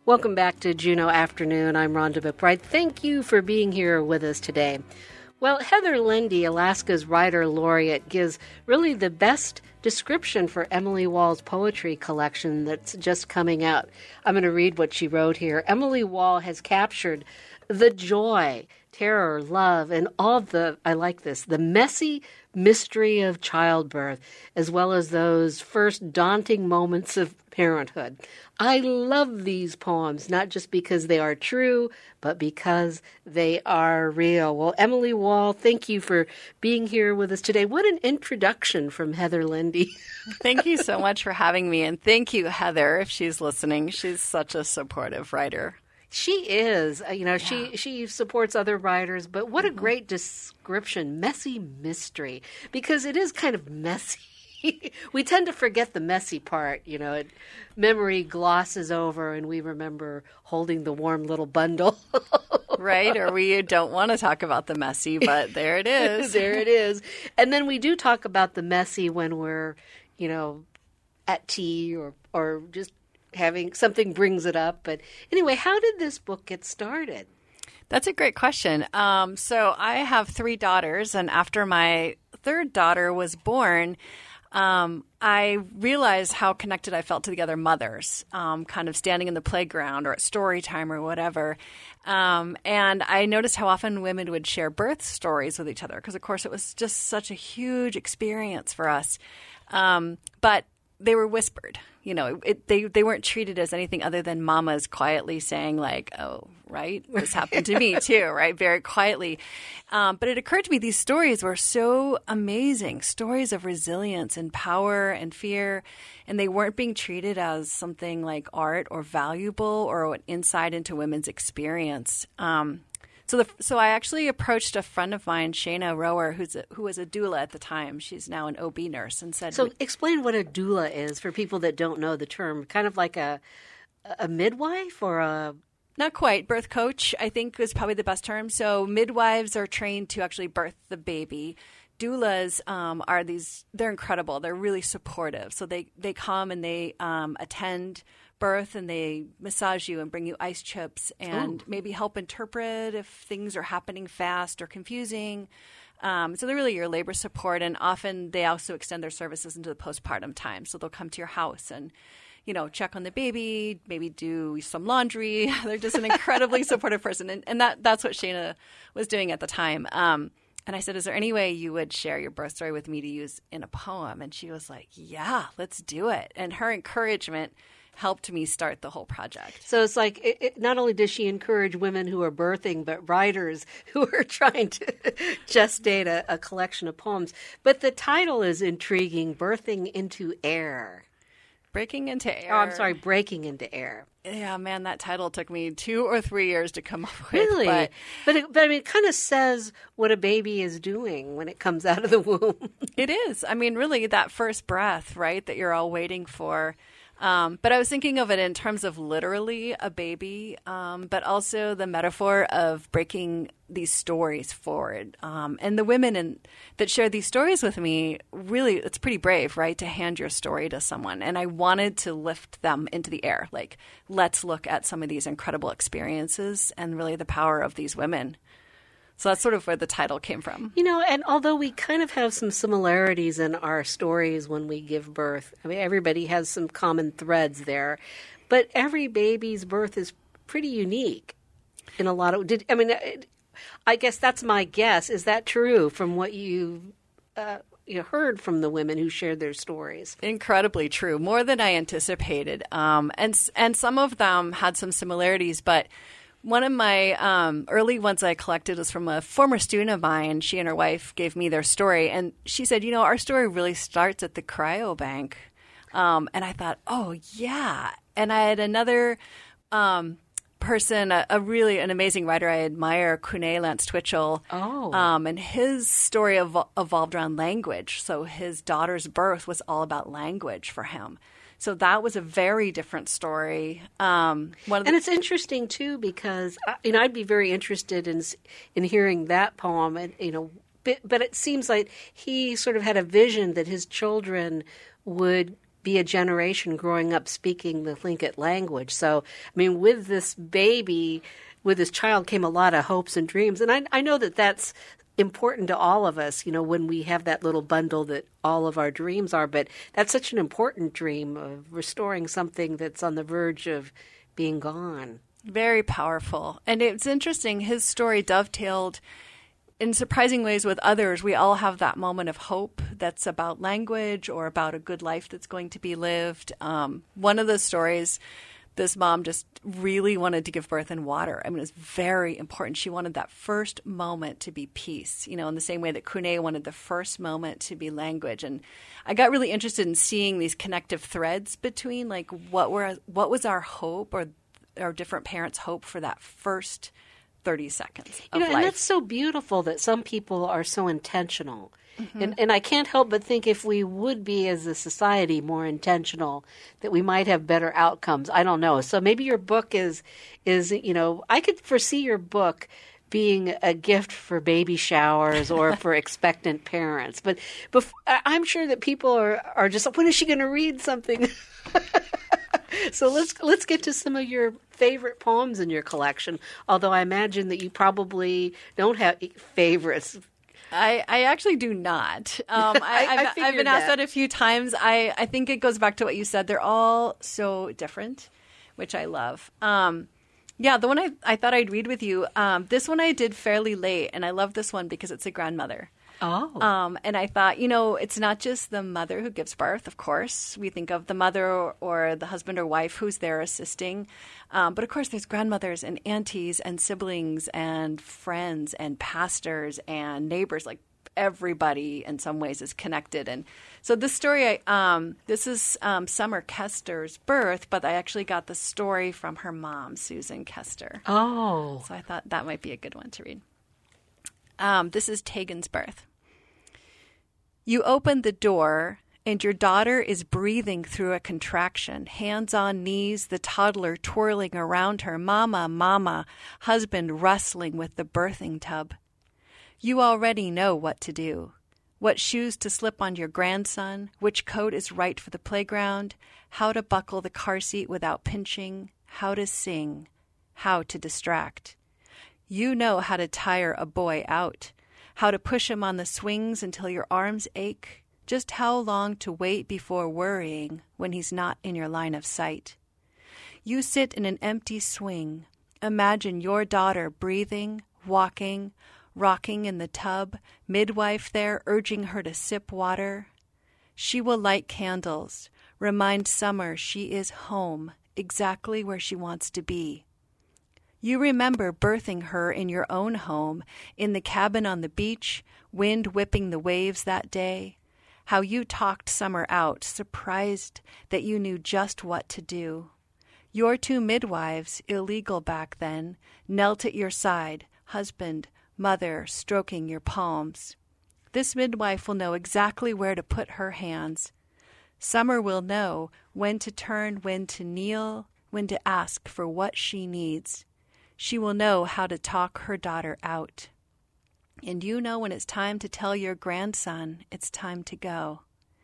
Welcome back to Juneau Afternoon. I'm Rhonda McBride. Thank you for being here with us today. Well, Heather Lindy, Alaska's Writer Laureate, gives really the best description for Emily Wall's poetry collection that's just coming out. I'm going to read what she wrote here. Emily Wall has captured the joy, terror, love, and all the, I like this, the messy mystery of childbirth, as well as those first daunting moments of parenthood. I love these poems, not just because they are true, but because they are real. Well, Emily Wall, thank you for being here with us today. What an introduction from Heather Lindy. Thank you so much for having me. And thank you, Heather, if she's listening. She's such a supportive writer. She is. She supports other writers, but what a great description, messy mystery, because it is kind of messy. We tend to forget the messy part, memory glosses over and we remember holding the warm little bundle. Right, or we don't want to talk about the messy, but there it is. There it is. And then we do talk about the messy when we're, at tea or just having something brings it up. But anyway, how did this book get started? That's a great question. So I have 3 daughters, and after my 3rd daughter was born, I realized how connected I felt to the other mothers, kind of standing in the playground or at story time or whatever. And I noticed how often women would share birth stories with each other because, of course, it was just such a huge experience for us. But they were whispered. They weren't treated as anything other than mamas quietly saying like, oh, right, this happened to me too, right, very quietly. But it occurred to me these stories were so amazing, stories of resilience and power and fear, and they weren't being treated as something like art or valuable or an insight into women's experience. So I actually approached a friend of mine, Shayna Rower, who was a doula at the time. She's now an OB nurse, and said, "So explain what a doula is for people that don't know the term. Kind of like a midwife or a." Not quite. Birth coach, I think, is probably the best term. So midwives are trained to actually birth the baby. Doulas they're incredible. They're really supportive. So they come and they attend birth and they massage you and bring you ice chips and maybe help interpret if things are happening fast or confusing. So they're really your labor support. And often they also extend their services into the postpartum time. So they'll come to your house and check on the baby, maybe do some laundry. They're just an incredibly supportive person. And that's what Shayna was doing at the time. And I said, is there any way you would share your birth story with me to use in a poem? And she was like, yeah, let's do it. And her encouragement helped me start the whole project. So it's like not only does she encourage women who are birthing, but writers who are trying to gestate a collection of poems. But the title is intriguing, Birthing into Air. Breaking into Air. Oh, I'm sorry, Breaking into Air. Yeah, man, that title took me 2 or 3 years to come up with. Really? But I mean, it kind of says what a baby is doing when it comes out of the womb. It is. I mean, really, that first breath, right, that you're all waiting for. But I was thinking of it in terms of literally a baby, but also the metaphor of breaking these stories forward. And the women that share these stories with me, really, it's pretty brave, right, to hand your story to someone. And I wanted to lift them into the air. Like, let's look at some of these incredible experiences and really the power of these women. So that's sort of where the title came from. And although we kind of have some similarities in our stories when we give birth, I mean, everybody has some common threads there, but every baby's birth is pretty unique in a lot of, I guess that's my guess. Is that true from what you heard from the women who shared their stories? Incredibly true, more than I anticipated. And some of them had some similarities, but one of my early ones I collected was from a former student of mine. She and her wife gave me their story. And she said, our story really starts at the cryobank. And I thought, oh, yeah. And I had another person, really an amazing writer I admire, Kune Lance Twitchell. Oh. And his story evolved around language. So his daughter's birth was all about language for him. So that was a very different story. And it's interesting, too, because, I'd be very interested in hearing that poem. And, but it seems like he sort of had a vision that his children would be a generation growing up speaking the Tlingit language. So, I mean, with this baby, with this child came a lot of hopes and dreams. And I know that that's important to all of us, when we have that little bundle that all of our dreams are. But that's such an important dream of restoring something that's on the verge of being gone. Very powerful. And it's interesting, his story dovetailed in surprising ways with others. We all have that moment of hope that's about language or about a good life that's going to be lived. One of the stories, this mom just really wanted to give birth in water. I mean, it's very important. She wanted that first moment to be peace, in the same way that Kune wanted the first moment to be language. And I got really interested in seeing these connective threads between like what was our hope or our different parents' hope for that first 30 seconds of life. And that's so beautiful that some people are so intentional. Mm-hmm. And I can't help but think if we would be as a society more intentional, that we might have better outcomes. I don't know. So maybe your book is I could foresee your book being a gift for baby showers or for expectant parents. But I'm sure that people are just like, when is she going to read something? So let's get to some of your favorite poems in your collection, although I imagine that you probably don't have favorites. I actually do not. I've been asked that a few times. I think it goes back to what you said. They're all so different, which I love. The one I thought I'd read with you, this one I did fairly late, and I love this one because it's a grandmother. Oh. And I thought, it's not just the mother who gives birth, of course. We think of the mother or the husband or wife who's there assisting. But of course, there's grandmothers and aunties and siblings and friends and pastors and neighbors. Like everybody in some ways is connected. And so this story, this is Summer Kester's birth, but I actually got the story from her mom, Susan Kester. Oh. So I thought that might be a good one to read. This is Tegan's birth. You open the door, and your daughter is breathing through a contraction, hands on knees, the toddler twirling around her, mama, mama, husband wrestling with the birthing tub. You already know what to do, what shoes to slip on your grandson, which coat is right for the playground, how to buckle the car seat without pinching, how to sing, how to distract. You know how to tire a boy out, how to push him on the swings until your arms ache, just how long to wait before worrying when he's not in your line of sight. You sit in an empty swing. Imagine your daughter breathing, walking, rocking in the tub, midwife there urging her to sip water. She will light candles, remind Summer she is home, exactly where she wants to be. You remember birthing her in your own home, in the cabin on the beach, wind whipping the waves that day. How you talked Summer out, surprised that you knew just what to do. Your two midwives, illegal back then, knelt at your side, husband, mother, stroking your palms. This midwife will know exactly where to put her hands. Summer will know when to turn, when to kneel, when to ask for what she needs. She will know how to talk her daughter out. And you know when it's time to tell your grandson it's time to go.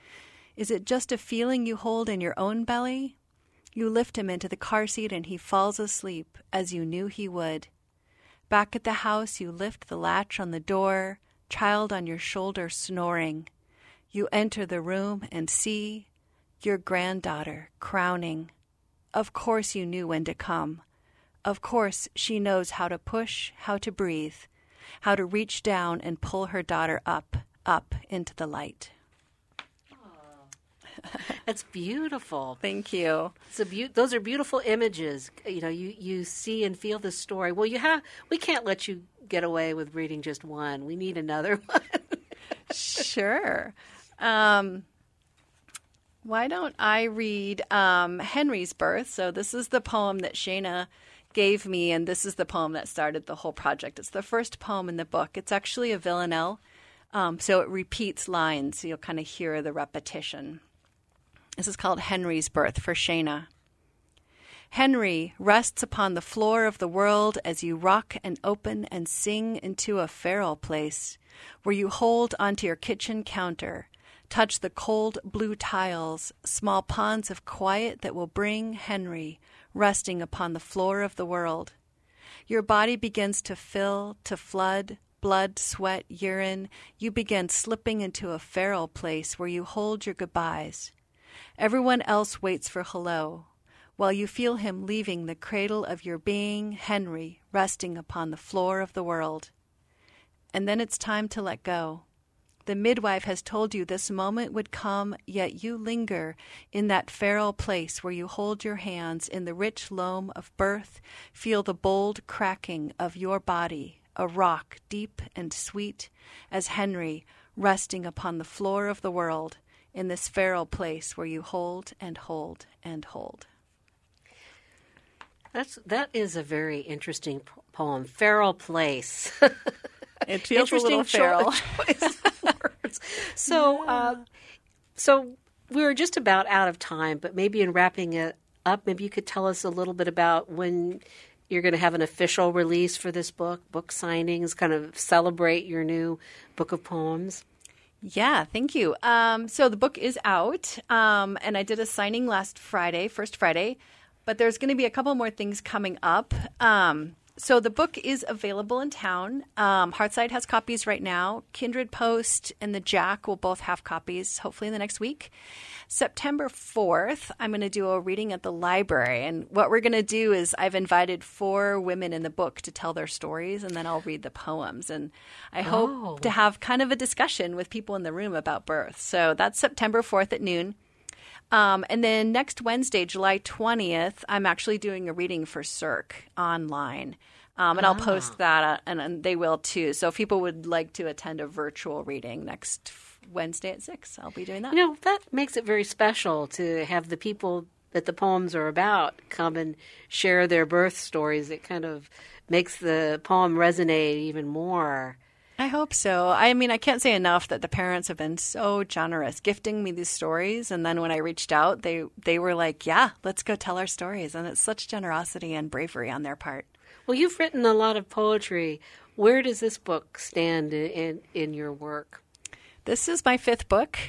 Is it just a feeling you hold in your own belly? You lift him into the car seat and he falls asleep as you knew he would. Back at the house, you lift the latch on the door, child on your shoulder snoring. You enter the room and see your granddaughter crowning. Of course you knew when to come. Of course she knows how to push, how to breathe, how to reach down and pull her daughter up into the light. That's beautiful. Thank you. Those are beautiful images. You see and feel the story. Well, we can't let you get away with reading just one. We need another one. Sure. Why don't I read Henry's birth? So this is the poem that Shana gave me, and this is the poem that started the whole project. It's the first poem in the book. It's actually a villanelle, so it repeats lines, so you'll kind of hear the repetition. This is called Henry's birth for Shana. Henry rests upon the floor of the world as you rock and open and sing into a feral place where you hold onto your kitchen counter, Touch the cold blue tiles, small ponds of quiet that will bring Henry resting upon the floor of the world. Your body begins to fill, to flood, blood, sweat, urine. You begin slipping into a feral place where you hold your goodbyes. Everyone else waits for hello, while you feel him leaving the cradle of your being, Henry, resting upon the floor of the world. And then it's time to let go. The midwife has told you this moment would come, yet you linger in that feral place where you hold your hands in the rich loam of birth, feel the bold cracking of your body, a rock deep and sweet, as Henry, resting upon the floor of the world, in this feral place where you hold and hold and hold. That is a very interesting poem, Feral Place. It feels a little feral. Choice of words. So we were just about out of time, but maybe in wrapping it up, maybe you could tell us a little bit about when you're going to have an official release for this book signings, kind of celebrate your new book of poems. Yeah, thank you. So the book is out, and I did a signing last Friday, first Friday, but there's going to be a couple more things coming up. So the book is available in town. Heartside has copies right now. Kindred Post and the Jack will both have copies, hopefully in the next week. September 4th, I'm going to do a reading at the library. And what we're going to do is I've invited 4 women in the book to tell their stories, and then I'll read the poems. And I hope to have kind of a discussion with people in the room about birth. So that's September 4th at noon. And then next Wednesday, July 20th, I'm actually doing a reading for Cirque online. And I'll post that, and they will too. So if people would like to attend a virtual reading next Wednesday at 6, I'll be doing that. You know, that makes it very special to have the people that the poems are about come and share their birth stories. It kind of makes the poem resonate even more. I hope so. I mean, I can't say enough that the parents have been so generous gifting me these stories. And then when I reached out, they were like, yeah, let's go tell our stories. And it's such generosity and bravery on their part. Well, you've written a lot of poetry. Where does this book stand in your work? This is my 5th book.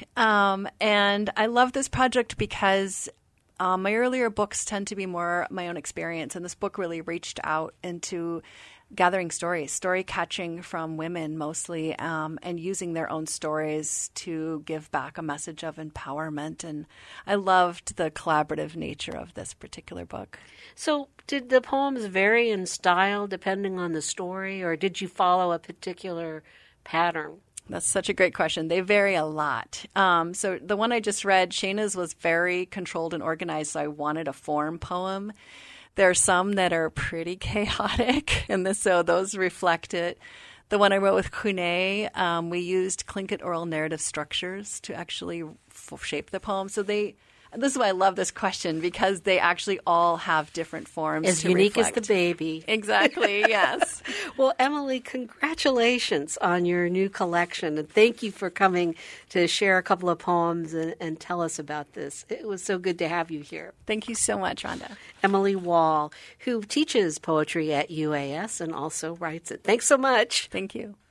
And I love this project because my earlier books tend to be more my own experience. And this book really reached out into gathering stories, story catching from women mostly, and using their own stories to give back a message of empowerment. And I loved the collaborative nature of this particular book. So did the poems vary in style depending on the story, or did you follow a particular pattern? That's such a great question. They vary a lot. So the one I just read, Shayna's, was very controlled and organized, so I wanted a form poem. There are some that are pretty chaotic, and so those reflect it. The one I wrote with Kune, we used Tlingit oral narrative structures to actually shape the poem. So this is why I love this question, because they actually all have different forms. As unique reflect. As the baby. Exactly, yes. Well, Emily, congratulations on your new collection. And thank you for coming to share a couple of poems and tell us about this. It was so good to have you here. Thank you so much, Rhonda. Emily Wall, who teaches poetry at UAS and also writes it. Thanks so much. Thank you.